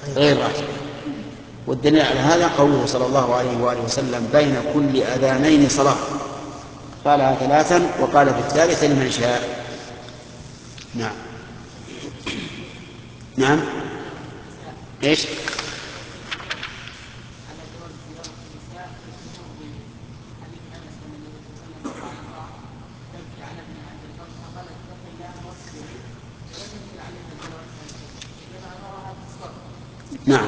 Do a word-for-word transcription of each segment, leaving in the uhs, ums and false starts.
غير راتبة. والدليل على هذا قوله صلى الله عليه وآله وسلم بين كل أذانين صلاة، قالها ثلاثا وقال في الثالثة لمن شاء. نعم نعم ايش؟ نعم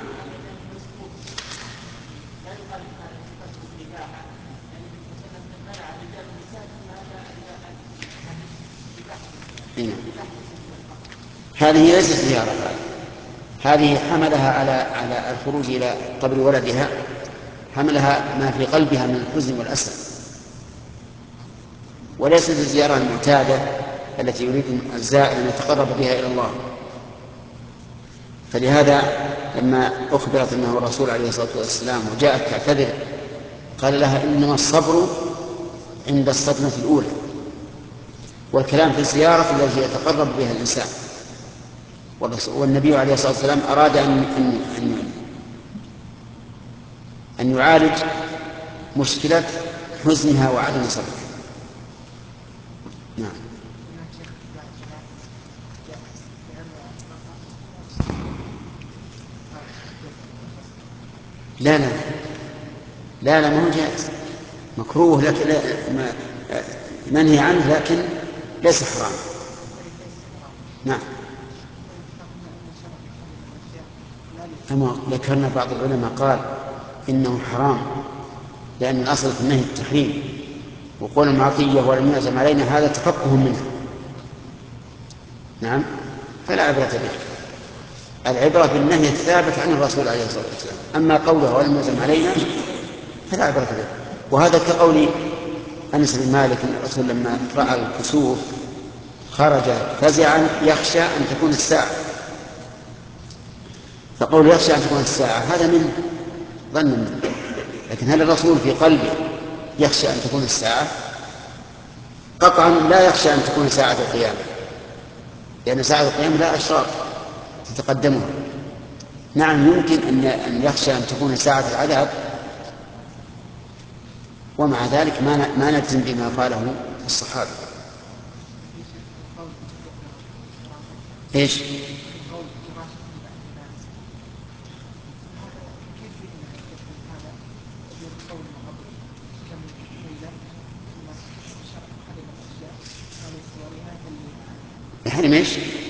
هذه ليست زيارة، هذه حملها على على الخروج إلى قبر ولدها، حملها ما في قلبها من الحزن والأسى، وليست الزيارة المعتادة التي يريد الزائر أن يتقرب بها إلى الله. فلهذا لما أخبرت أنه الرسول عليه الصلاة والسلام وجاءت تعتذر قال لها إنما الصبر عند الصدمة الأولى، والكلام في الزيارة التي يتقرب بها الإنسان. والنبي عليه الصلاة والسلام أراد أن, أن, أن, أن يعالج مشكلة حزنها وعدم صبرها. نعم لا لا لا لا ما هو جائز، مكروه لكن لا منهي عنه لكن ليس حرام. نعم كما ذكرنا بعض العلماء قال إنه حرام لأن الأصل في النهي التحريم، وقول المعطية ولم يعزم علينا هذا تفقه منه. نعم فلا عبرة به، العبرة بالنهي الثابت عن الرسول عليه الصلاة والسلام، أما قوله ولم يعزم علينا فلا عبرة به. وهذا كقول أنس بن مالك أن الرسول لما رأى الكسوف خرج فزعا يخشى أن تكون الساعة، فقول يخشى أن تكون الساعة هذا من ظن منه، لكن هل الرسول في قلبه يخشى أن تكون الساعة؟ قطعا لا يخشى أن تكون ساعة القيامة، لأن ساعة القيامة لا أشراط تتقدمها. نعم يمكن أن يخشى أن تكون ساعة العذاب، ومع ذلك ما نجزم بما قاله الصحابة. إيش؟ يحرم إيش؟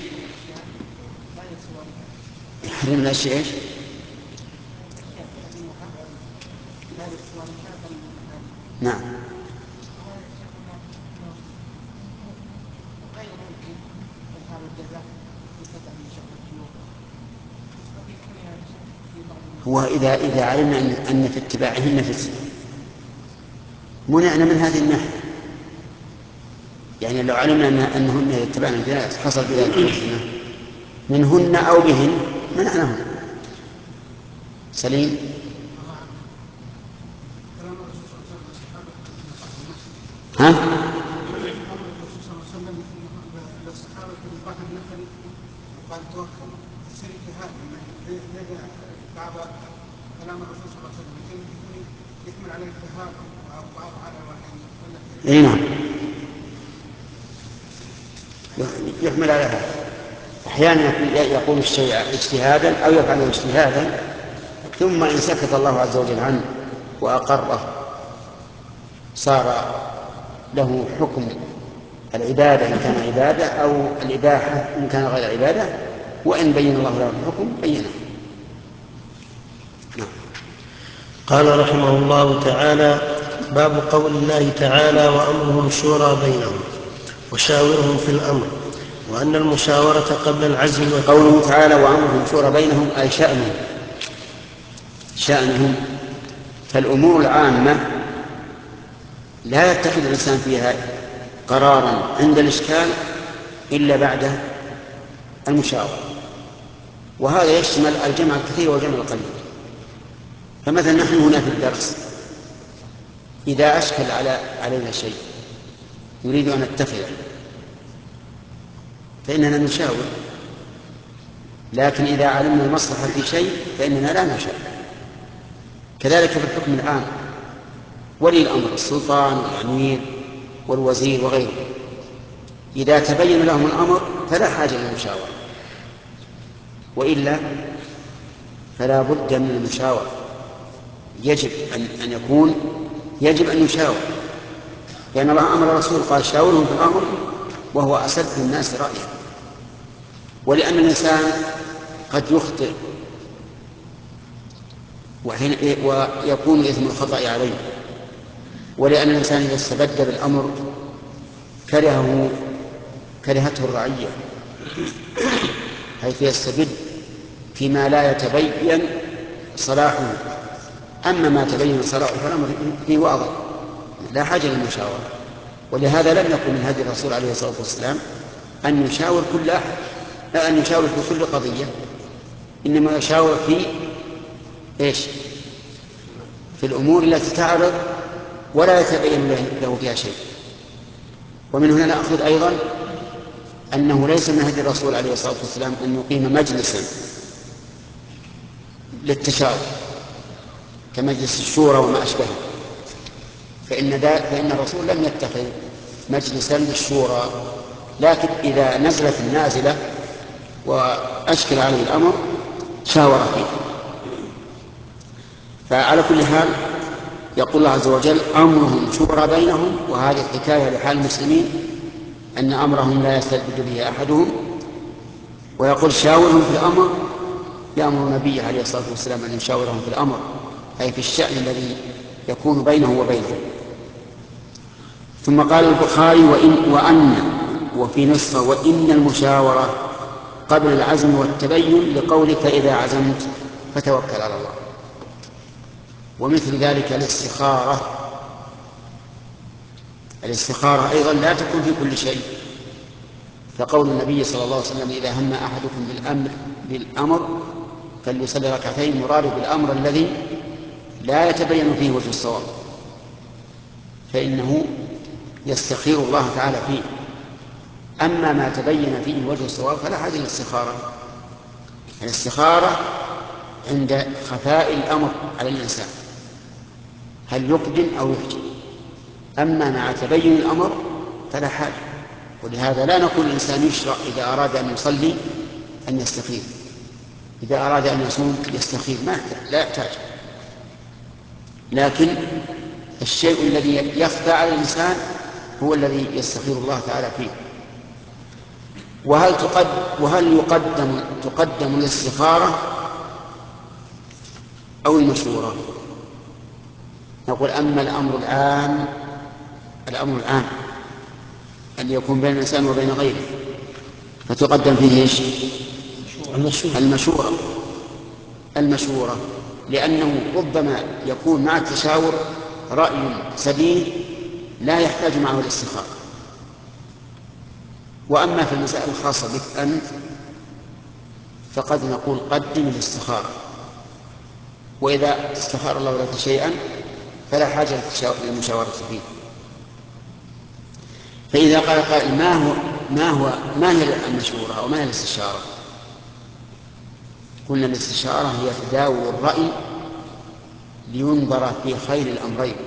يحرم الأشياء إيش؟ نعم هو إذا إذا علمنا أن, أن في اتباعهن فتنة منعنا من هذه الناحية، يعني لو علمنا أن أنهن يتبعن الجنائز حصل بذلك الفتنة منهن أو بهن منعناهم. سليم. ها؟ اي نعم يحمل على هذا، احيانا يقول الشيء اجتهادا او يفعله اجتهادا ثم ان سكت الله عز وجل عنه واقره صار له حكم العباده ان كان عباده او الاباحه ان كان غير عباده، وان بين الله له الحكم بينه. نعم. قال رحمه الله تعالى: باب قول الله تعالى: وأمرهم شورى بينهم وشاورهم في الأمر، وأن المشاورة قبل العزم. قوله تعالى وأمرهم شورى بينهم أي شأنهم شأنهم فالأمور العامة لا يتخذ الإنسان فيها قرارا عند الإشكال إلا بعد المشاورة، وهذا يشمل الجمع الكثير والجمع القليل. فمثلا نحن هنا في الدرس إذا أشكل على علينا شيء نريد أن نتخذه فإننا نشاور لكن إذا علمنا المصلحة في شيء فإننا لا نشاور. كذلك في الحكم العام، ولي الأمر السلطان والأمير والوزير وغيره، إذا تبين لهم الأمر فلا حاجة للمشاورة، وإلا فلا بد من المشاورة. يجب أن, أن يكون يجب أن نشاور، لأن الله أمر الرسول قال شاورهم في الأمر وهو أسد الناس رأيا. ولأن الإنسان قد يخطئ ويكون إثم الخطأ عليه، ولأن الإنسان إذا استبد بالأمر كرهه كرهته الرعية، حيث يستبد فيما لا يتبين صلاحه. أما ما تبين صلاحه فالأمر فيه واضح، لا حاجة للمشاورة. ولهذا لم يكن من هدي الرسول عليه الصلاة والسلام أن يشاور كل أحد، لا أن يشاور في كل قضية، إنما يشاور في إيش؟ في الأمور التي تعرض ولا يتبين له فيها شيء. ومن هنا نأخذ أيضا أنه ليس من هدي الرسول عليه الصلاة والسلام أن يقيم مجلسا للتشاور كمجلس الشورى وما أشبهه، فإن, فإن الرسول لم يتخذ مجلسا للشورى، لكن إذا نزلت النازلة وأشكل عليه الأمر شاور فيه. فعلى كل حال يقول الله عز وجل أمرهم شورى بينهم، وهذه الحكاية لحال المسلمين أن أمرهم لا يستبد به أحدهم. ويقول شاورهم في الأمر، يأمر نبيه عليه الصلاة والسلام أن يشاورهم في الأمر، أي في الشأن الذي يكون بينه وبينهم. ثم قال البخاري وإن وأن وفي نسخة وإن المشاورة قبل العزم والتبين لقولك إذا عزمت فتوكل على الله. ومثل ذلك الاستخارة، الاستخارة أيضا لا تكون في كل شيء، فقول النبي صلى الله عليه وسلم إذا هم أحدكم بالأمر, بالأمر فليصلي ركعتين، مراد بالأمر الذي لا يتبين فيه وجه الصواب، فإنه يستخير الله تعالى فيه. أما ما تبين فيه وجه الصواب فلا حاجة للاستخارة. الاستخارة عند خفاء الأمر على الإنسان، هل يقدم أو يحجم. أما مع تبين الأمر فلا حاجة. ولهذا لا نقول الإنسان يشرع إذا أراد أن يصلي أن يستخير، إذا أراد أن يصوم يستخير، ما لا يحتاج. لكن الشيء الذي يخفى على الإنسان هو الذي يستخير الله تعالى فيه. وهل تقدم, وهل يقدم تقدم الاستخارة أو المشورة؟ نقول أما الأمر العام، الأمر العام أن يكون بين الإنسان وبين غيره فتقدم فيه إيش؟ المشورة. المشورة لأنه ربما يكون مع التشاور رأي سديد لا يحتاج معه الاستخارة. وأما في المسائل الخاصة بك أنت فقد نقول قدم الاستخارة، وإذا استخار الله لك شيئا فلا حاجة للمشاورة فيه. فإذا قال قائل ما هو ما هو ما هي المشورة أو ما هي الاستشارة؟ قلنا الاستشارة هي تداول الرأي لينظر في خير الأمرين.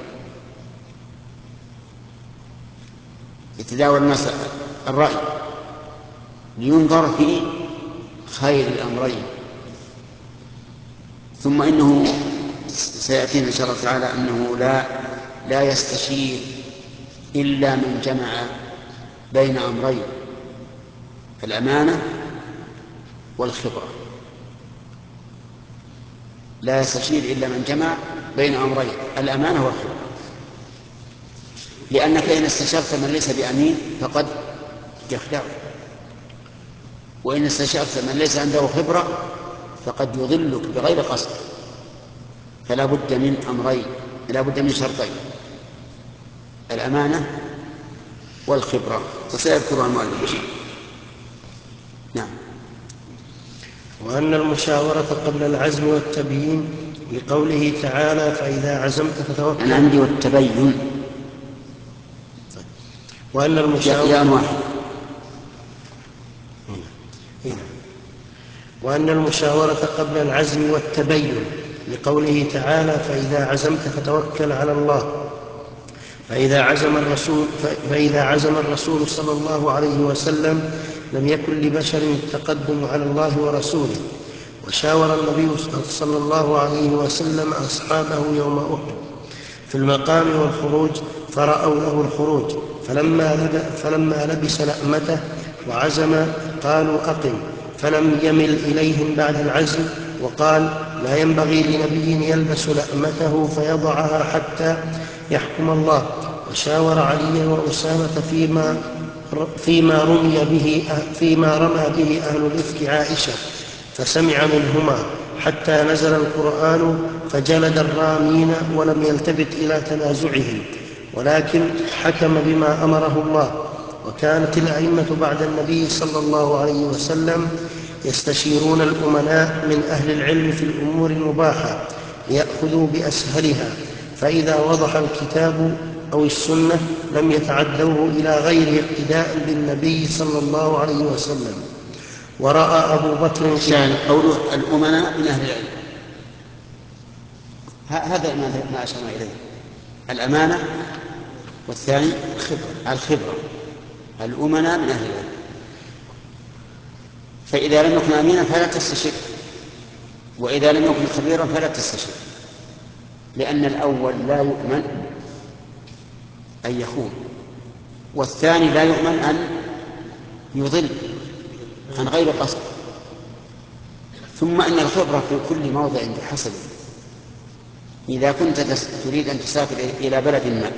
يتداول الناس الرأي لينظر في خير الأمرين. ثم إنه سيأتينا إن شاء الله تعالى أنه لا لا يستشير إلا من جمع بين أمرين، الأمانة والخبرة. لا يستشير إلا من جمع بين أمرين، الأمانة والخبرة. لأنك إن استشرت من ليس بأمين فقد يخدعه، وإن استشرت من ليس عنده خبرة فقد يضلك بغير قصد. فلا بد من أمرين، لا بد من شرطين، الأمانة والخبرة، وسيذكرها المؤلف. نعم. وأن المشاورة قبل العزم والتبيين لقوله تعالى فإذا عزمت فتوكل. أنا عندي والتبين. وأن المشاورة يا واحد. وأن المشاورة قبل العزم والتبين، لقوله تعالى: فإذا عزمت فتوكل على الله. فإذا عزم الرسول فإذا عزم الرسول صلى الله عليه وسلم لم يكن لبشر التقدم على الله ورسوله. وشاور النبي صلى الله عليه وسلم أصحابه يوم أحد في المقام والخروج، فرأوا له الخروج، فلما, فلما لبس لأمته وعزم قالوا: أقم، فلم يمل إليهم بعد العزم، وقال: لا ينبغي لنبي يلبس لأمته فيضعها حتى يحكم الله. وشاور عليا وأسامة فيما فيما رمي به فيما رمى به أهل الإفك عائشة، فسمع منهما حتى نزل القرآن فجلد الرامين ولم يلتفت إلى تنازعهم، ولكن حكم بما أمره الله. وكانت الأئمة بعد النبي صلى الله عليه وسلم يستشيرون الأمناء من أهل العلم في الأمور المباحة ليأخذوا بأسهلها، فإذا وضح الكتاب أو السنة لم يتعدوه إلى غير اقتداء بالنبي صلى الله عليه وسلم. ورأى أبو بكر يعني قوله الأمناء من أهل العلم، هذا ما أشرنا إليه، الأمانة، والثاني الخبرة. الأمناء من أهل العلم، فإذا لم يكن أمينا فلا تستشر، وإذا لم يكن خبيرا فلا تستشر، لأن الأول لا يؤمن أن يخون، والثاني لا يؤمن أن يضل عن غير قصد. ثم أن الخبرة في كل موضع بحسب. إذا كنت تريد أن تسافر إلى بلد ما،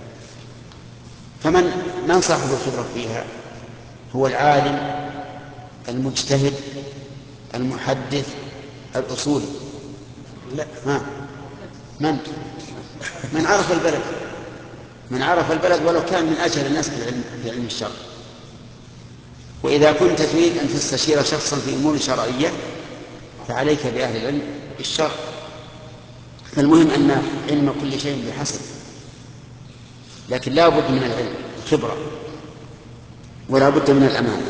فمن من صاحب الخبرة فيها؟ هو العالم المجتهد المحدث الأصولي. لا، ها من من عرف البلد من عرف البلد ولو كان من أجهل الناس في علم, في علم الشرع. وإذا كنت تريد أن تستشير شخصا في أمور شرعية فعليك بأهل العلم الشرع. فالمهم أن علم كل شيء بحسب، لكن لا بد من العلم الخبرة، ولا بد من الأمانة.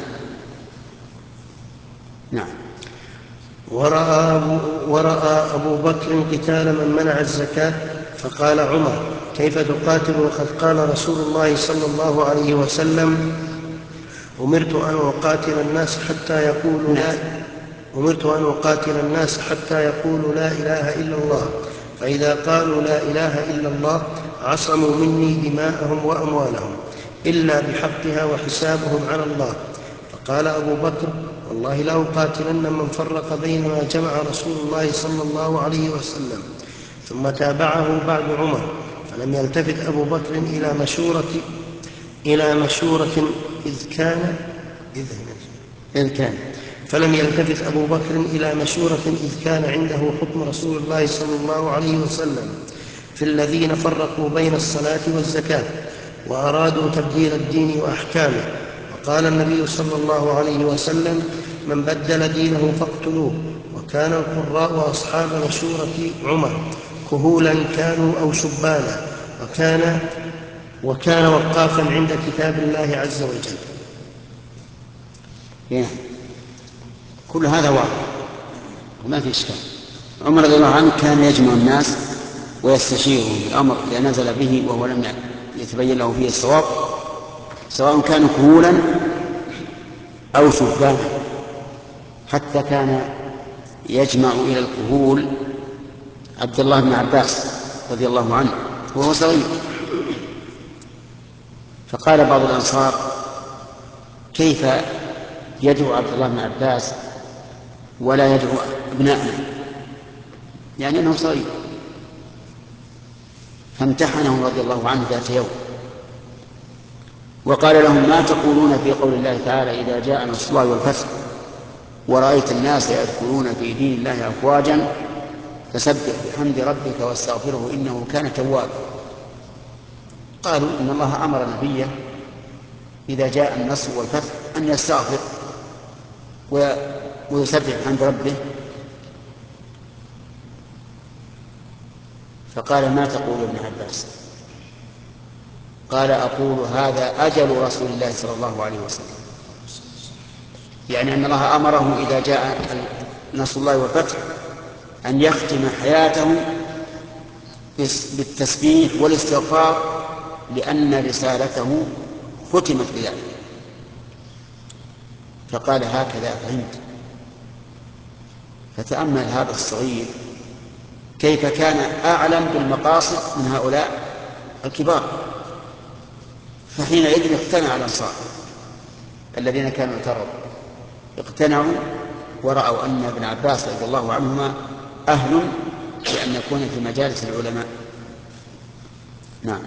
نعم. ورأى أبو, ورأى أبو بكر قتال من منع الزكاة، فقال عمر: كيف تقاتل وقد قال رسول الله صلى الله عليه وسلم: أمرت أن أقاتل الناس حتى يقولوا لا أمرت أن أقاتل الناس حتى يقولوا لا إله إلا الله، فإذا قالوا لا إله إلا الله عصموا مني دماءهم وأموالهم إلا بحقها وحسابهم على الله. فقال أبو بكر: والله لا أقاتلن من فرق بين ما جمع رسول الله صلى الله عليه وسلم. ثم تابعه بعد عمر، فلم يلتفت أبو بكر إلى مشورة إلى مشورة إذ كان إذ, إذ كان فلم يلتفت أبو بكر إلى مشورة إذ كان عنده حكم رسول الله صلى الله عليه وسلم في الذين فرقوا بين الصلاة والزكاة وأرادوا تبديل الدين وأحكامه. وقال النبي صلى الله عليه وسلم: من بدل دينه فاقتلوه. وكان القراء وأصحاب مشورة عمر كهولا كانوا أو شبانا، وكان وكان وقافا عند كتاب الله عز وجل. yeah. كل هذا واضح وما في إشكال. عمر رضي الله عنه كان يجمع الناس ويستشيرهم بالأمر إذا نزل به وهو لم يتبين له فيه الصواب، سواء كانوا كهولا أو شبانا. حتى كان يجمع إلى الكهول عبد الله بن عباس رضي الله عنه وهو صغير، فقال بعض الأنصار: كيف يدعو عبد الله بن عباس ولا يدعو ابنائنا؟ يعني أنه صغير. فامتحنه رضي الله عنه ذات يوم وقال لهم: ما تقولون في قول الله تعالى: إذا جاء نصر الله والفتح ورأيت الناس يدخلون في دين الله أفواجا فسبح بحمد ربك واستغفره إنه كان توابا. قالوا: إن الله أمر نبيه إذا جاء النصر والفتح أن يستغفر ويسبح بحمد ربه. فقال: ما تقول ابن عباس؟ قال: أقول هذا أجل رسول الله صلى الله عليه وسلم، يعني أن الله أمره إذا جاء نصر الله والفتح أن يختم حياته بالتسبيح والاستغفار، لأن رسالته ختمت بذلك. فقال: هكذا فهمت. فتأمل هذا الصغير كيف كان أعلم بالمقاصد من هؤلاء الكبار. فحينئذ اقتنع الأنصار الذين كانوا اعترضوا، اقتنعوا ورأوا أن ابن عباس رضي الله عنهما أهل بأن يكون في مجالس العلماء. نعم.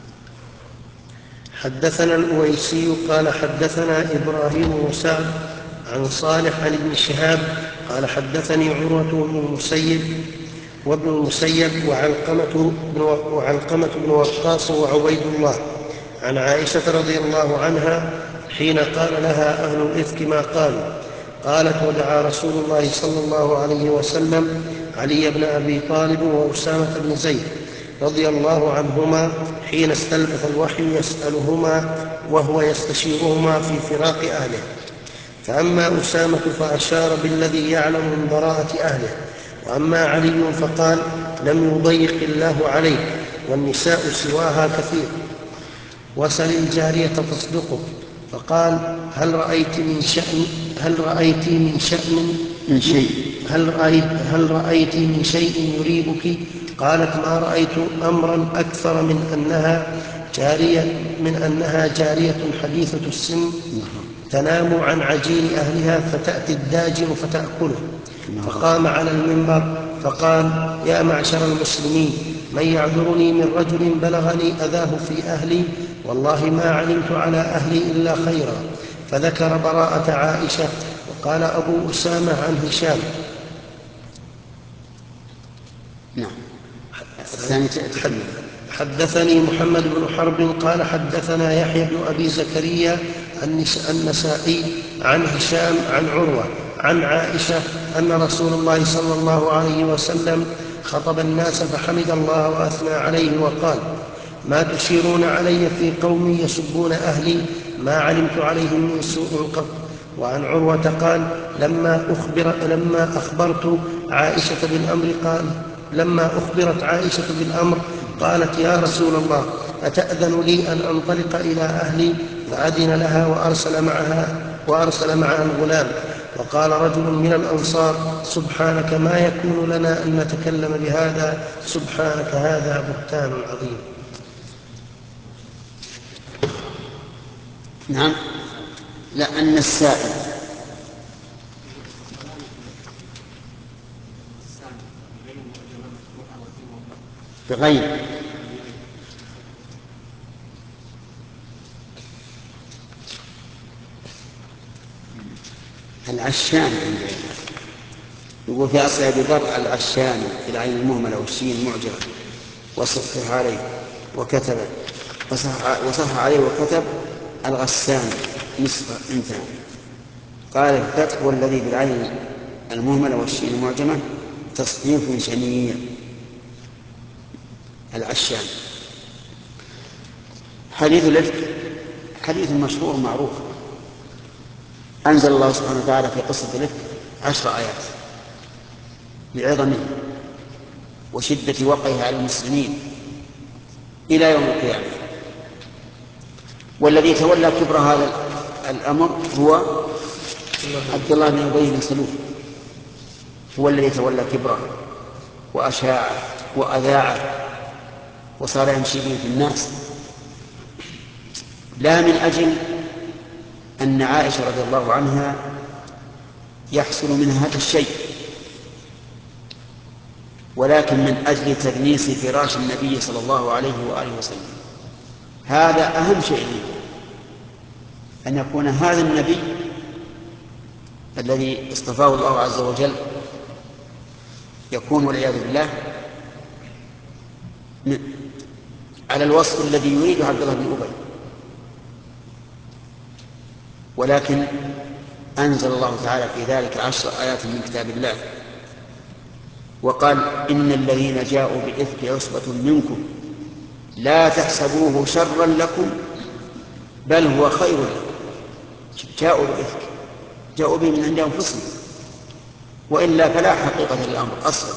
حدثنا الأويسي قال حدثنا إبراهيم بن سعد عن صالح عن ابن شهاب قال حدثني عروة بن المسيب وابن المسيب وعلقمة بن وعلقمة بن وقاص وعبيد الله عن عائشة رضي الله عنها حين قال لها أهل الإفك ما قالوا. قالت: ودعا رسول الله صلى الله عليه وسلم علي بن أبي طالب وأسامة بن زيد رضي الله عنهما حين استلبث الوحي يسألهما وهو يستشيرهما في فراق أهله. فأما أسامة فأشار بالذي يعلم من براءة أهله، وأما علي فقال: لم يضيق الله عليه، والنساء سواها كثير، وسل الجارية تصدقه. فقال: هل رأيت من شأن هل رأيت من شأن من شيء هل رأيت هل رأيت من شيء يريبك؟ قالت: ما رأيت أمرا أكثر من أنها جارية من أنها جارية حديثة السن تنام عن عجين أهلها فتأتي الداجن فتأكله. فقام على المنبر فقال: يا معشر المسلمين، من يعذرني من رجل بلغني أذاه في أهلي؟ والله ما علمت على أهلي إلا خيرا. فذكر براءة عائشة. وقال أبو أسامة عن هشام. نعم. حدثني محمد بن حرب قال حدثنا يحيى بن أبي زكريا النسائي عن هشام عن عروة عن عائشة أن رسول الله صلى الله عليه وسلم خطب الناس فحمد الله وأثنى عليه وقال: ما تشيرون علي في قوم يسبون أهلي؟ ما علمت عليهم من سوء قط. وعن عروة قال: لما, أخبر لما أخبرت عائشة بالأمر قال لما أخبرت عائشة بالأمر قالت: يا رسول الله، أتأذن لي أن أنطلق إلى أهلي؟ فأذن لها وأرسل معها, وأرسل معها الغلام. وقال رجل من الأنصار: سبحانك، ما يكون لنا أن نتكلم بهذا، سبحانك، هذا بهتان عظيم. نعم. لأن السائل بغير العشان، يقول في أصل أبي ذر العشان بالعين المهملة والشين المعجمة، وصحح عليه وكتب وصح, وصح عليه وكتب الغسان نصف انتهى. قال الفتح والذي بالعين المهملة والشين المعجمة تصنيف شنيع. العشان. حديث الإفك حديث مشهور معروف. أنزل الله سبحانه وتعالى في قصة الإفك عشر آيات لعظمه وشدة وقعها على المسلمين إلى يوم القيامة. والذي تولى كبر هذا الأمر هو عبد الله بن أبي بن سلول، هو الذي تولى كبره وأشاعه وأذاعه وصار يمشي به في الناس، لا من أجل أن عائشة رضي الله عنها يحصل منها هذا الشيء، ولكن من أجل تدنيس فراش النبي صلى الله عليه وآله وسلم. هذا أهم شيء، أن يكون هذا النبي الذي اصطفاه الله عز وجل يكون والعياذ بالله على الوصف الذي يريده عبد الله بن أبي. ولكن أنزل الله تعالى في ذلك عشر آيات من كتاب الله وقال: إن الذين جاءوا بالإفك عصبة منكم لا تحسبوه شرا لكم بل هو خير لكم. جاءوا بالإفك، جاءوا به من عند أنفسهم، وإلا فلا حقيقة للأمر أصلا.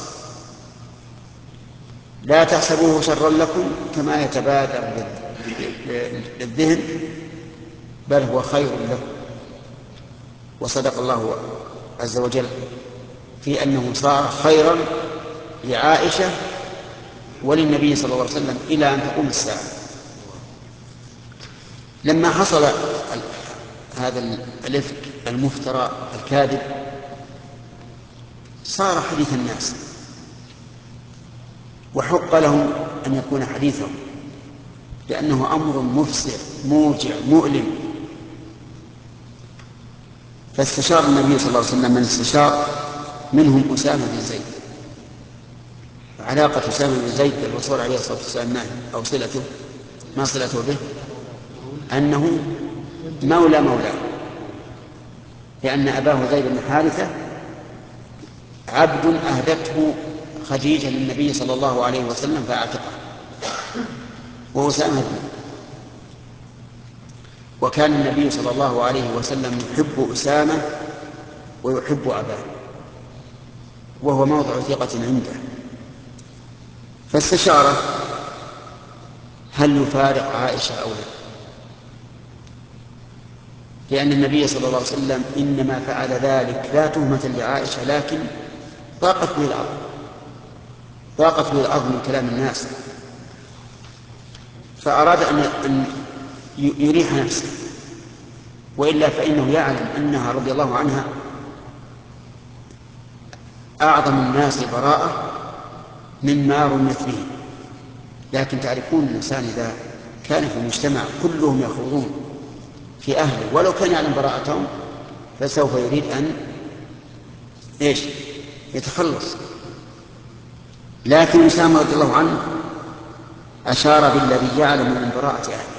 لا تحسبوه شرا لكم كما يتبادر للذهن، بل هو خير لكم. وصدق الله عز وجل في أنه صار خيرا لعائشة وللنبي صلى الله عليه وسلم إلى أن تقوم الساعة. لما حصل هذا الإفك المفترى الكاذب صار حديث الناس، وحق لهم أن يكون حديثهم، لأنه أمر مفسر موجع مؤلم. فاستشار النبي صلى الله عليه وسلم من استشار، منهم أسامة بن زيد. علاقة أسامة بن زيد بالرسول عليه الصلاة والسلام ما هي؟ أو صلته، ما صلته به؟ أنه مولى مولاه، لأن أباه زيد بن حارثة عبد أهدته خديجة للنبي صلى الله عليه وسلم فأعتقه، وأسامة بن. وكان النبي صلى الله عليه وسلم يحب أسامة ويحب أباه، وهو موضع ثقة عنده. فاستشاره هل يفارق عائشة أو لا، لأن النبي صلى الله عليه وسلم إنما فعل ذلك لا تهمة لعائشة، لكن ضاقت به الأرض، ضاقت به الأرض من كلام الناس، فأراد أن يريح نفسه، وإلا فإنه يعلم أنها رضي الله عنها أعظم الناس براءة مما رميت به. لكن تعرفون الإنسان إذا كان في المجتمع كلهم يخوضون في أهله ولو كان يعلم براءتهم فسوف يريد أن إيش يتخلص. لكن أسامة رضي الله عنه أشار بالذي يعلم من براءة أهله.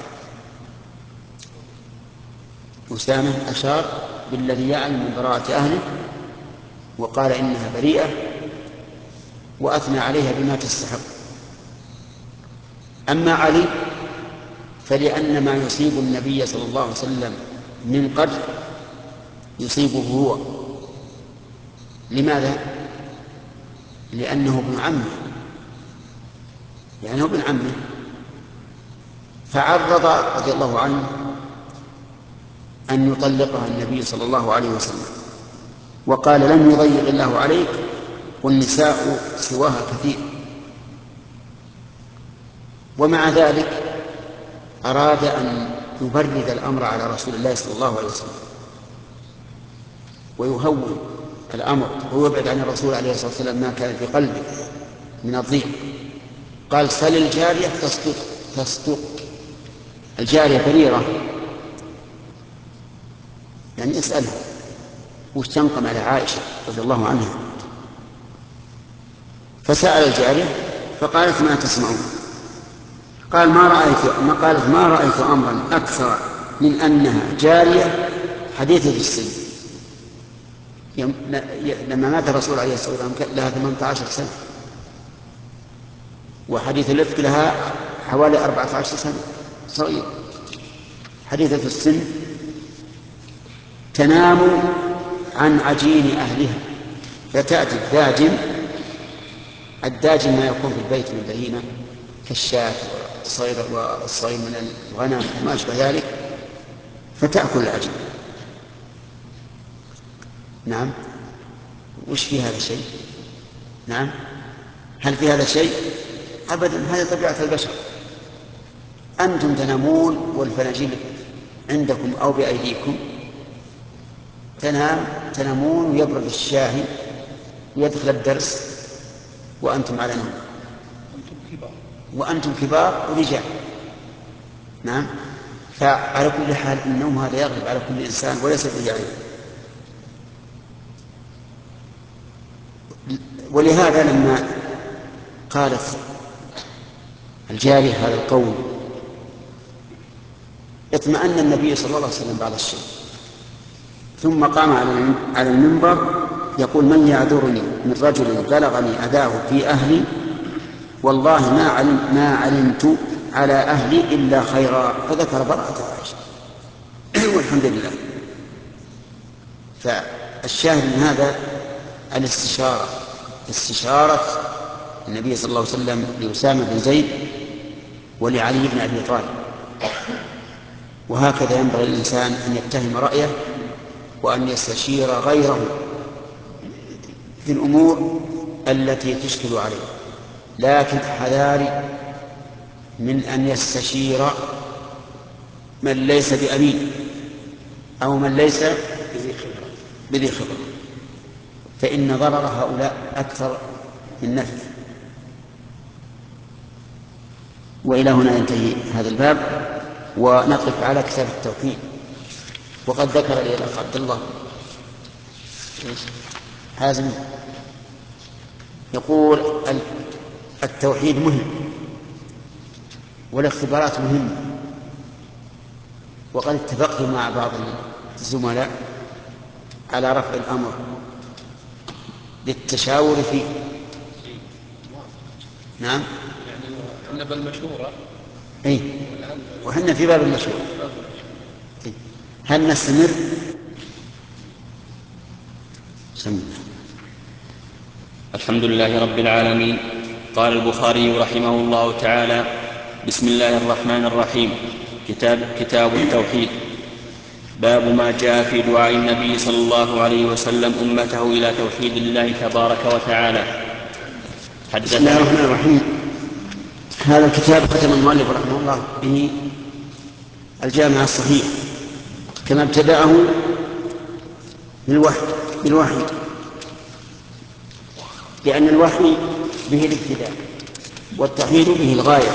أسامة أشار بالذي يعلم من براءة أهله وقال إنها بريئة، وأثنى عليها بما تستحق. أما علي فلأن ما يصيب النبي صلى الله عليه وسلم من قدر يصيبه هو. لماذا؟ لأنه ابن عمه، لأنه ابن عمه. فعرض رضي الله عنه أن يطلقها النبي صلى الله عليه وسلم، وقال لن يضيق الله عليك والنساء سواها كثير. ومع ذلك أراد أن يبرد الأمر على رسول الله صلى الله عليه وسلم ويهون الأمر ويبعد عن الرسول عليه الصلاة والسلام ما كان في قلبه من الضيق. قال سل الجارية تصدق تصدق الجارية بريرة، يعني اسألها وش تنقم على عائشة رضي الله عنها. فسأل الجارية فقالت ما تسمعون؟ قال ما رأيت ما قالت ما رأيت أمرا أكثر من أنها جارية حديثة السن. لما مات الرسول عليه الصلاة والسلام لها ثمانية عشر سنة، وحديث الإفك لها حوالي أربعة عشر سنة، صغير. حديثة السن تنام عن عجين أهلها فتأتي الداجن. الداجن ما يكون في البيت من بهيمة كالشاة والصغير من الغنم وما أشبه ذلك، فتأكل العجين. نعم، وش في هذا شيء؟ نعم، هل في هذا شيء؟ أبدا، هذه طبيعة البشر. أنتم تنامون والفناجيل عندكم أو بأيديكم، تنام تنامون ويبرد الشاهي ويدخل الدرس وأنتم على نوم، وأنتم كبار ورجال. نعم، فعلى كل حال النوم هذا يغلب على كل إنسان وليس به عيب. ولهذا لما قالت الجارية هذا القول اطمأن النبي صلى الله عليه وسلم بعض الشيء، ثم قام على المنبر يقول من يعذرني من رجل بلغني أذاه في أهلي والله ما علم ما علمت على أهلي إلا خيرا، فذكر براءة عائشة والحمد لله. فالشاهد من هذا الاستشارة، استشارة النبي صلى الله عليه وسلم لأسامة بن زيد ولعلي بن أبي طالب. وهكذا ينبغي الإنسان أن يتهم رأيه وأن يستشير غيره في الأمور التي تشكل عليه، لكن حذاري من أن يستشير من ليس بأمين أو من ليس بذي خبرة، فإن ضرر هؤلاء أكثر من نفع. وإلى هنا ينتهي هذا الباب، ونقف على كتاب التوحيد. وقد ذكر لي الأخ عبد الله حازم يقول التوحيد مهم والاختبارات مهمة، وقد اتفقت مع بعض الزملاء على رفع الأمر للتشاور فيه. نعم، احنا بالمشورة. اي وحنا في باب المشورة. هل نستمر؟ سمع. الحمد لله رب العالمين. قال البخاري رحمه الله تعالى: بسم الله الرحمن الرحيم. كتاب, كتاب التوحيد. باب ما جاء في دعاء النبي صلى الله عليه وسلم أمته إلى توحيد الله تبارك وتعالى. بسم الله الرحمن الرحيم. هذا الكتاب ختم المؤلف رحمه الله به الجامع الصحيح كما ابتدأه بالوحي بالوحي لأن الوحي به الابتداء والتوحيد به الغاية،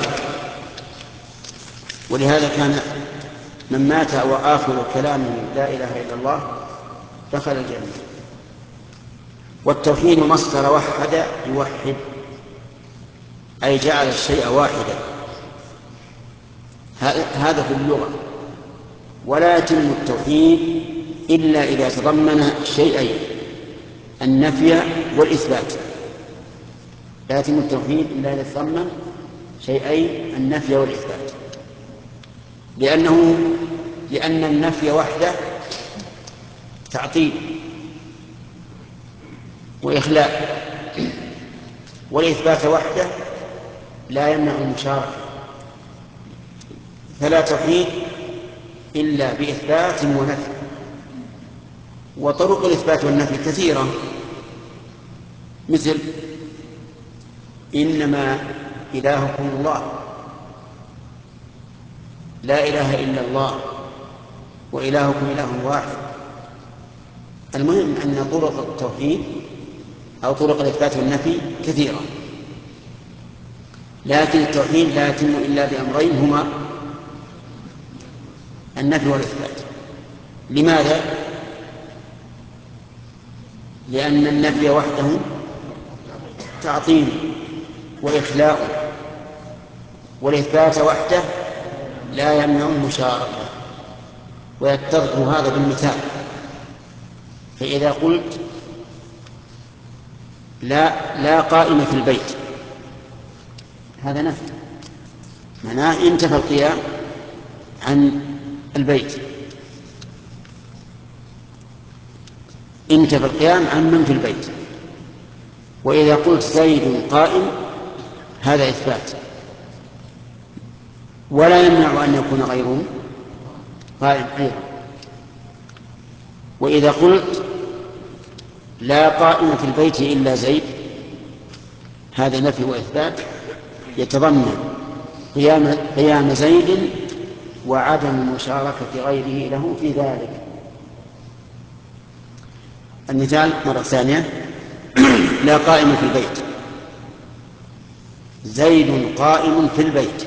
ولهذا كان من مات وآخر كلامه لا إله إلا الله دخل الجنة. والتوحيد مصدر وحد يوحد، أي جعل الشيء واحدا، هذا في اللغة. ولا يتم التوحيد إلا إذا تضمن شيئين: النفي والإثبات. لا يتم التوحيد إلا إذا تضمن شيئين: النفي والإثبات، لأنه لأن النفي وحده تعطيل وإخلاء، والإثبات وحده لا يمنع المشاركة. فلا توحيد إلا بإثبات ونفي. وطرق الإثبات والنفي كثيرة، مثل: إنما إلهكم الله، لا إله إلا الله، وإلهكم إله واحد. المهم أن طرق التوحيد أو طرق الإثبات والنفي كثيرة، لكن التوحيد لا يتم إلا بأمرين هما النفي والإثبات. لماذا؟ لأن النفي وحده تعطيل وإخلاء، والإثبات وحده لا يمنع المشاركة. ويتضح هذا بالمثال. فإذا قلت لا لا قائم في البيت، هذا نفي، معناه انتفى القيام عن البيت، انتفى القيام عن من في البيت. وإذا قلت زيد قائم، هذا إثبات، ولا يمنع أن يكون غيره قائم أيضا. وإذا قلت لا قائم في البيت إلا زيد، هذا نفي وإثبات يتضمن قيام قيام زيد وعدم مشاركة غيره له في ذلك. المثال مرة ثانية: لا قائم في البيت، زيد قائم في البيت،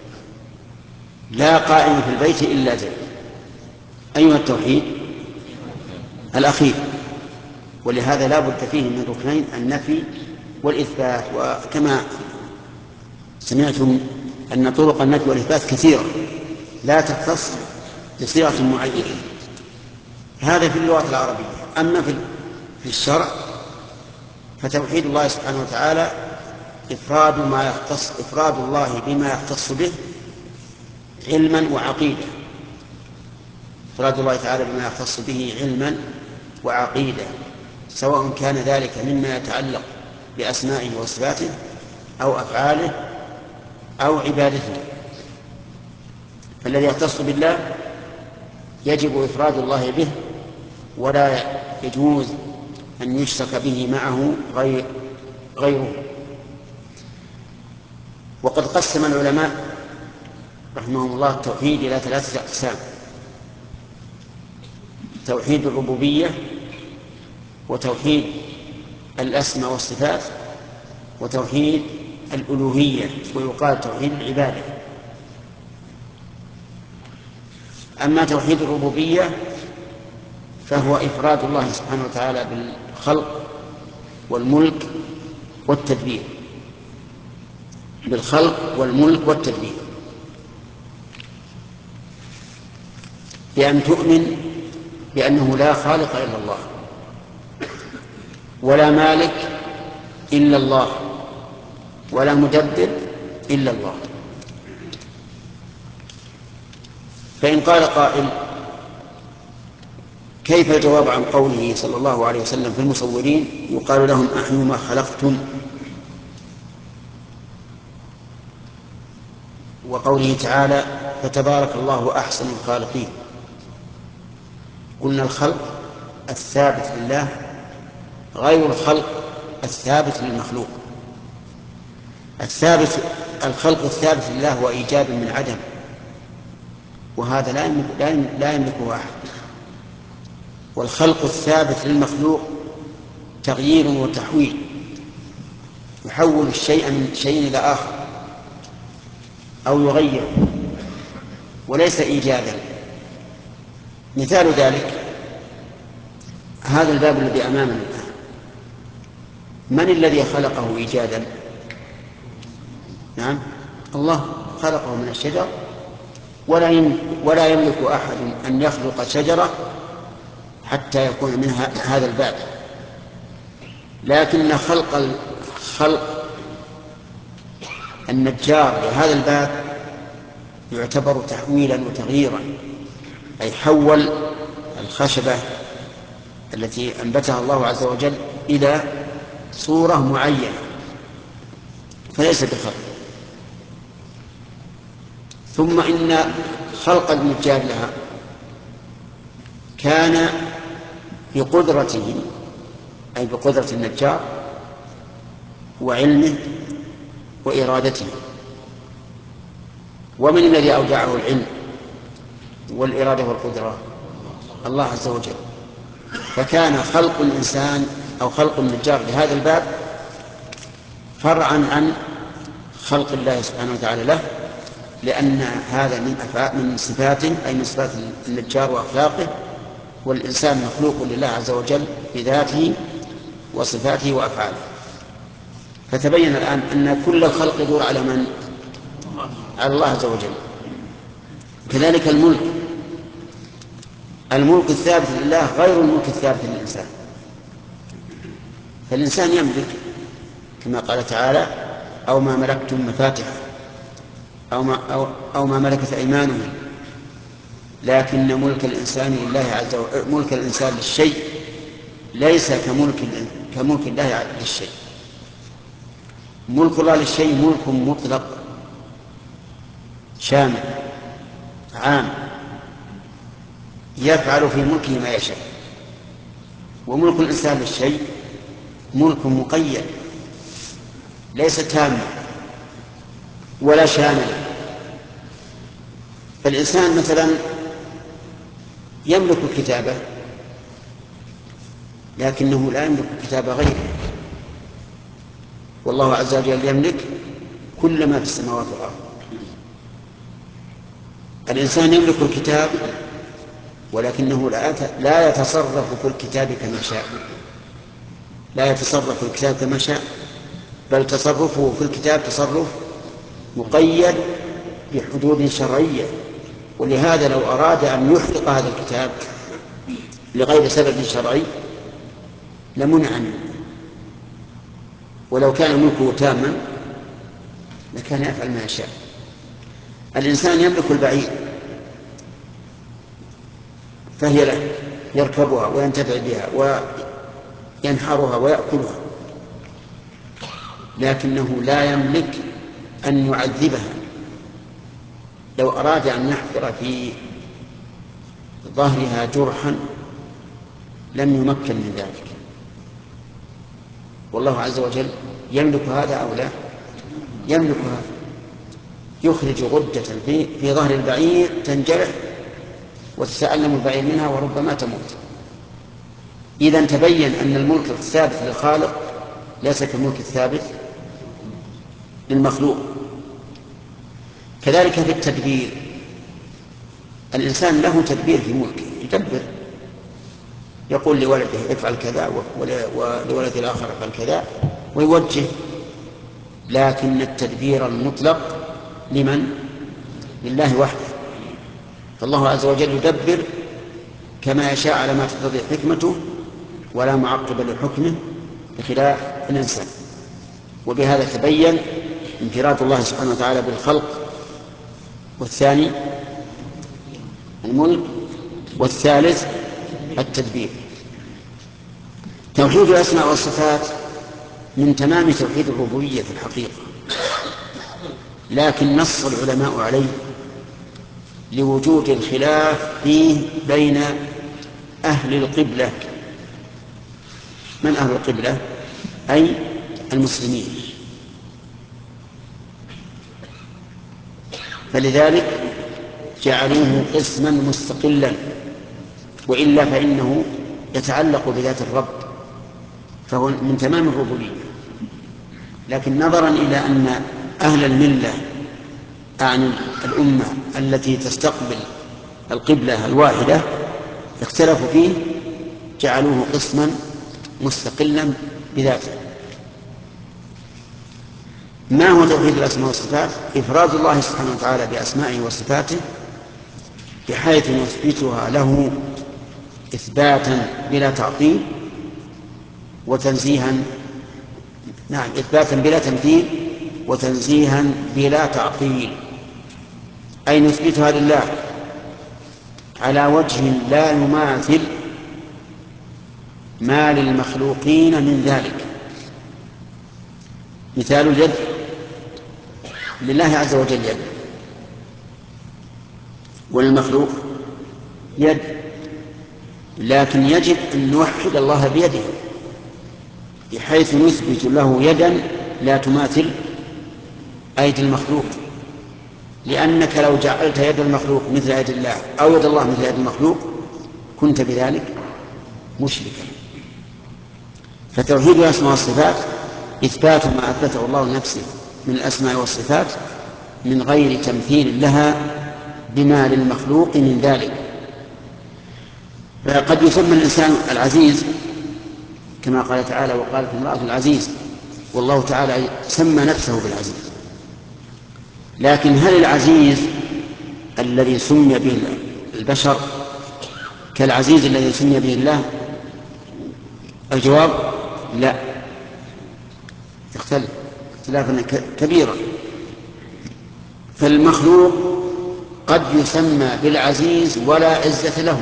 لا قائم في البيت إلا زيد. أيها التوحيد الأخير، ولهذا لا بد فيه من ركنين: النفي والإثبات. وكما سمعتم أن طرق النفي والإثبات كثيرة لا تختص بصيغة معينة. هذا في اللغة العربية. أما في الشرع فتوحيد الله سبحانه وتعالى إفراد ما يختص إفراد الله بما يختص به علما وعقيدة. إفراد الله تعالى بما يختص به علما وعقيدة، سواء كان ذلك مما يتعلق بأسمائه وصفاته أو أفعاله أو عبادته. فالذي يختص بالله يجب إفراد الله به، ولا يجوز أن يشرك به معه غير غيره. وقد قسم العلماء رحمهم الله التوحيد إلى ثلاثة أقسام: توحيد الربوبية، وتوحيد الأسماء والصفات، وتوحيد الألوهية، ويقال توحيد العبادة. أما توحيد الربوبية فهو إفراد الله سبحانه وتعالى بالخلق والملك والتدبير، بالخلق والملك والتدبير، بأن تؤمن بأنه لا خالق إلا الله، ولا مالك إلا الله، ولا مدبر إلا الله. فإن قال قائل: كيف الجواب عن قوله صلى الله عليه وسلم في المصورين يقال لهم أحيوا ما خلقتم، وقوله تعالى فتبارك الله أحسن الخالقين؟ قلنا الخلق الثابت لله غير الخلق الثابت للمخلوق. الثابت الخلق الثابت لله هو إيجاد من عدم، وهذا لا يملك لا يملكه أحد. والخلق الثابت للمخلوق تغيير وتحويل، يحول الشيء من شيء إلى آخر أو يغير، وليس إيجادا. مثال ذلك هذا الباب الذي أمامنا الآن، من الذي خلقه إيجادا؟ نعم، الله خلقه من الشجر، ولا ولا يملك أحد أن يخلق شجرة حتى يكون منها هذا الباب. لكن خلق خلق النجار لهذا الباب يعتبر تحويلا وتغييرا، أي حول الخشبة التي أنبتها الله عز وجل إلى صورة معينة، فليس بخلق. ثم إن خلق النجار لها كان بقدرته، أي بقدرة النجار وعلمه وإرادته. ومن الذي أودعه العلم والإرادة والقدرة؟ الله عز وجل. فكان خلق الإنسان أو خلق النجار لهذا الباب فرعا عن خلق الله سبحانه وتعالى له، لأن هذا من أفعال من صفاته، أي من صفات النجار وأخلاقه، والإنسان مخلوق لله عز وجل بذاته وصفاته وأفعاله. فتبين الآن أن كل الخلق يدور على من؟ على الله عز وجل. كذلك الملك، الملك الثابت لله غير الملك الثابت للإنسان. فالإنسان يملك كما قال تعالى: أو ما ملكتم مفاتحه، أو ما, أو, أو ما ملكت أيمانهم، لكن ملك الإنسان لله عز وجل، ملك الإنسان للشيء ليس كملك كملك الله للشيء. ملك الله للشيء ملك مطلق شامل عام يفعل في ملكه ما يشاء، وملك الإنسان للشيء ملك مقيد ليس تاما ولا شاملا. فالإنسان مثلا يملك الكتابة، لكنه لا يملك كتاب غيره، والله عز وجل يملك كل ما في السماوات والأرض. الإنسان يملك الكتاب ولكنه لا يتصرف في الكتاب كما شاء، لا يتصرف في الكتاب كما شاء، بل تصرفه في الكتاب تصرف مقيد بحدود شرعية. ولهذا لو أراد أن يحرق هذا الكتاب لغير سبب شرعي لمنع عنه، ولو كان ملكه تاما لكان يفعل ما يشاء. الإنسان يملك البعير فهي له، يركبها وينتفع بها ينحرها ويأكلها، لكنه لا يملك أن يعذبها. لو أراد أن يحفر في ظهرها جرحا لم يمكن من ذلك، والله عز وجل يملك هذا أو لا؟ يملك هذا. يخرج غدة في, في ظهر البعير تنجرح وتتألم البعير منها وربما تموت. إذن تبين أن الملك الثابت للخالق ليس كالملك الثابت للمخلوق. كذلك في التدبير، الإنسان له تدبير في ملكه، يدبر، يقول لولده افعل كذا ولولد الآخر افعل كذا ويوجه، لكن التدبير المطلق لمن؟ لله وحده. فالله عز وجل يدبر كما يشاء على ما تقتضي حكمته ولا معقب لحكمه بخلاف الإنسان. وبهذا تبين انفراد الله سبحانه وتعالى بالخلق، والثاني الملك، والثالث التدبير. توحيد الأسماء والصفات من تمام توحيد الربوبية في الحقيقة، لكن نص العلماء عليه لوجود الخلاف فيه بين أهل القبلة. من أهل القبلة؟ أي المسلمين. فلذلك جعلوه قسما مستقلا، وإلا فإنه يتعلق بذات الرب، فهو من تمام الربوبية. لكن نظرا إلى أن أهل الملة أعني الأمة التي تستقبل القبلة الواحدة اختلفوا فيه، جعلوه قسما مستقلا بذاته. ما هو توحيد الأسماء والصفات؟ إفراد الله سبحانه وتعالى بأسمائه وصفاته بحيث نثبتها له إثباتا بلا تعطيل، وتنزيها نعم إثباتا بلا تمثيل وتنزيها بلا تعطيل، أي نثبتها لله على وجه لا يماثل ما للمخلوقين من ذلك. مثال اليد، لله عز وجل يد، وللمخلوق يد، لكن يجب أن نوحد الله بيده بحيث نثبت له يدا لا تماثل أيدي المخلوق، لأنك لو جعلت يد المخلوق مثل يد الله أو يد الله مثل يد المخلوق كنت بذلك مشركا. فتوحيد الأسماء والصفات إثبات ما أثبته الله لنفسه من الأسماء والصفات من غير تمثيل لها بما للمخلوق من ذلك. فقد يسمى الإنسان العزيز كما قال تعالى وقالت امرأة العزيز، والله تعالى سمى نفسه بالعزيز، لكن هل العزيز الذي سمي به البشر كالعزيز الذي سمي به الله؟ الجواب لا، يختلف اختلافا كبيرا. فالمخلوق قد يسمى بالعزيز ولا عزة له،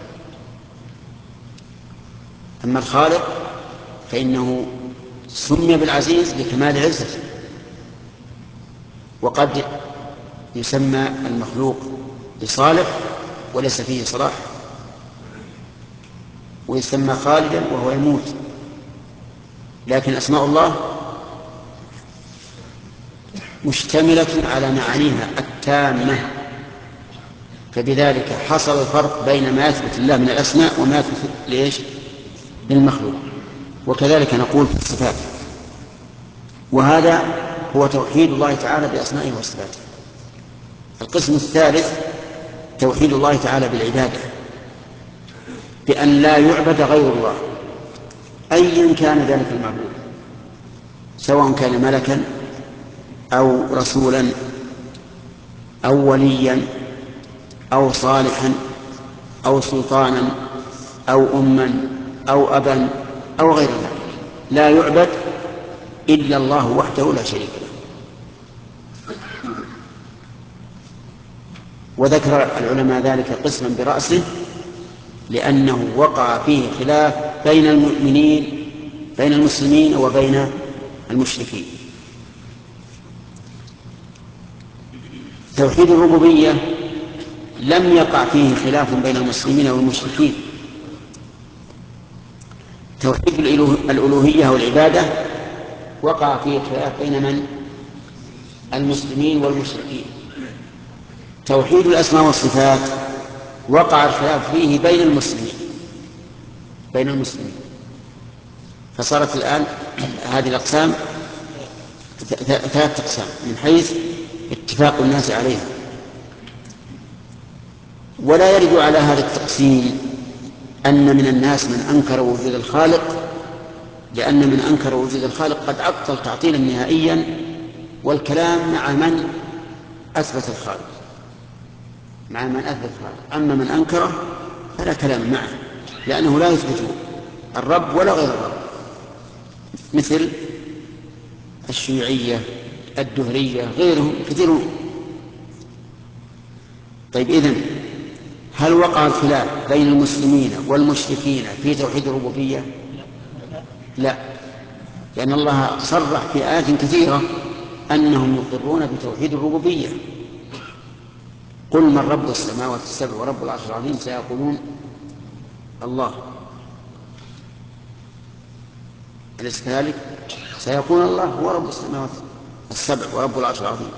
أما الخالق فإنه سمي بالعزيز لكمال عزته. وقد يسمى المخلوق بصالح وليس فيه صلاح، ويسمى خالدا وهو يموت. لكن أسماء الله مشتملة على معانيها التامة، فبذلك حصل الفرق بين ما يثبت الله من الأسماء وما يثبت ليش للمخلوق. وكذلك نقول في الصفات، وهذا هو توحيد الله تعالى بأسمائه وصفاته. القسم الثالث توحيد الله تعالى بالعبادة، بأن لا يعبد غير الله أيا كان ذلك المعبود، سواء كان ملكا أو رسولا أو وليا أو صالحا أو سلطانا أو أما أو أبا أو غير ذلك، لا يعبد إلا الله وحده لا شريك له. وذكر العلماء ذلك قسما برأسه لأنه وقع فيه خلاف بين المؤمنين بين المسلمين وبين المشركين. توحيد الربوبية لم يقع فيه خلاف بين المسلمين والمشركين. توحيد الألوهية والعبادة وقع فيه خلاف بين من؟ المسلمين والمشركين. توحيد الأسماء والصفات وقع الخلاف فيه بين المسلمين بين المسلمين فصارت الآن هذه الأقسام ثلاث أقسام من حيث اتفاق الناس عليها. ولا يرد على هذا التقسيم أن من الناس من أنكر وجود الخالق، لأن من أنكر وجود الخالق قد عطل تعطيلا نهائيا، والكلام مع من أثبت الخالق مع من أثبت الخالق. أما من أنكره فلا كلام معه، لأنه لا يثبت الرب ولا غير الرب، مثل الشيوعية الدهرية غيرهم كثيرون. طيب، إذن هل وقع الخلاف بين المسلمين والمشركين في توحيد الربوبية؟ لا، لأن الله صرح في آيات كثيرة أنهم يقرون بتوحيد الربوبية. قل من رب السماوات السبع ورب العرش العظيم سيقولون الله، أليس كذلك؟ سيقول الله هو رب السماوات السبع ورب العرش العظيم.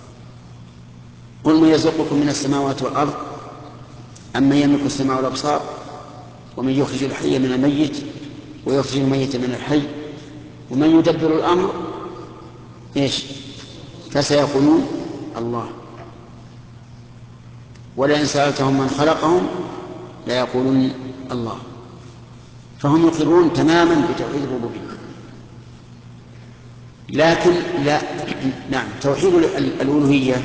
قل من يرزقكم من السماوات والأرض أمن يملك السماع والأبصار ومن يخرج الحي من الميت ويخرج الميت من الحي ومن يدبر الأمر إيش؟ فسيقولون الله، ولئن سألتهم من خلقهم ليقولون الله. فهم يقرون تماما بتوحيد الربوبية. لكن لا نعم توحيد الألوهية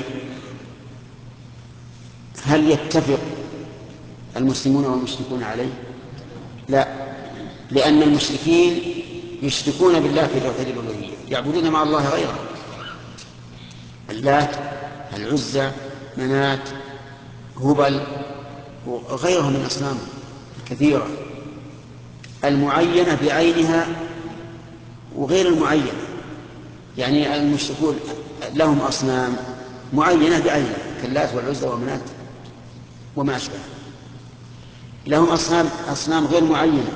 هل يتفق المسلمون والمشركون عليه؟ لا، لأن المشركين يشركون بالله في توحيد الألوهية، يعبدون مع الله غيره، اللات، العزى، منات، هبل وغيرها من أصنام كثيرة، المعينة بعينها وغير المعينة. يعني المشركون لهم أصنام معينة بعينها كاللات والعزى ومنات وما أشبه، لهم أصنام أصنام غير معينة.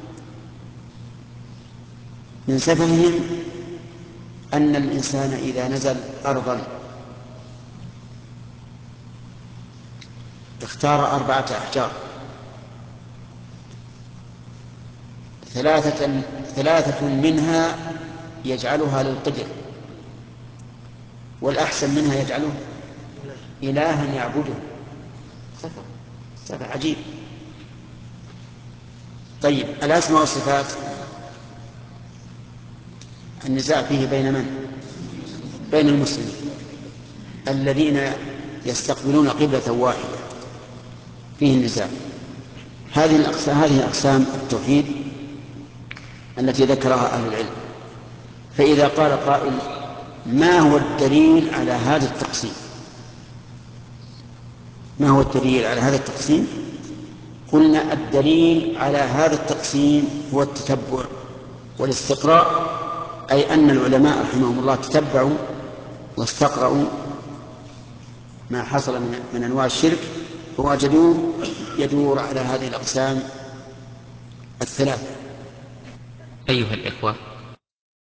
من سفههم أن الإنسان إذا نزل أرضا اختار أربعة أحجار، ثلاثة ثلاثة منها يجعلها للقدر، والأحسن منها يجعله إلها يعبده. سفه سفه عجيب. طيب، الأسماء والصفات النزاع فيه بين من؟ بين المسلمين الذين يستقبلون قبلة واحدة، فيه النزاع. هذه الأقسام هذه أقسام التوحيد التي ذكرها أهل العلم. فإذا قال قائل ما هو الدليل على هذا التقسيم؟ ما هو الدليل على هذا التقسيم؟ قلنا الدليل على هذا التقسيم هو التتبع والاستقراء، أي أن العلماء رحمهم الله تتبعوا واستقرأوا ما حصل من أنواع الشرك فوجدوه يدور على هذه الأقسام الثلاث. أيها الإخوة،